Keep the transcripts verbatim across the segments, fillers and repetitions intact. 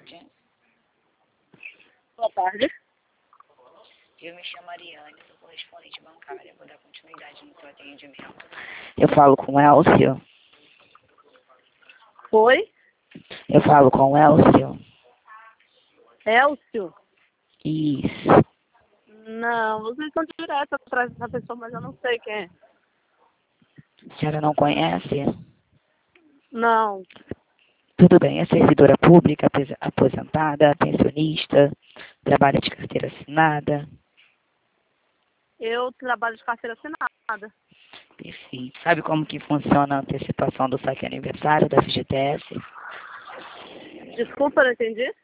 tarde. Boa tarde. Eu me chamo Ariane, sou correspondente bancária. Vou dar continuidade no seu atendimento. Eu falo com o Elcio. Oi? Eu falo com o Elcio. Elcio? Isso. Não, vocês estão direto atrás dessa pessoa, mas eu não sei quem é. A senhora não conhece? Não. Tudo bem, é servidora pública, apes- aposentada, pensionista, trabalha de carteira assinada. Eu trabalho de carteira assinada. Perfeito. Sabe como que funciona a antecipação do saque aniversário da F G T S? Desculpa, não entendi?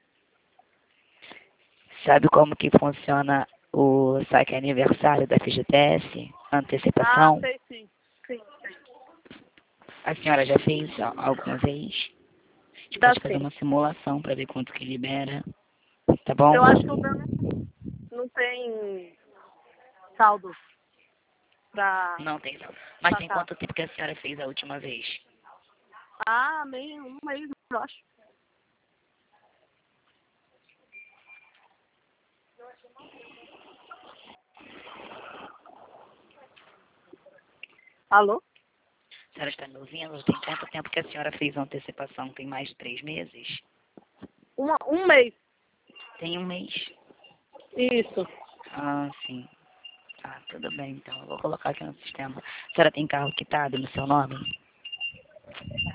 Sabe como que funciona o saque aniversário da F G T S? Ah, Antecipação? sei sim. Sim, sei. A senhora já fez a- alguma vez? A gente Dá pode fazer sim. uma simulação para ver quanto que libera. Tá bom? Eu acho que o meu não não tem saldo pra Não tem não. Mas tem sacar. quanto tempo que a senhora fez a última vez? Ah, meio um mês, eu acho. Alô? A senhora está me ouvindo? Tem quanto tempo que a senhora fez a antecipação? Tem mais de três meses? Uma, um mês. Tem um mês. Isso. Ah, sim. Tá, tudo bem, então. Eu vou colocar aqui no sistema. A senhora tem carro quitado no seu nome?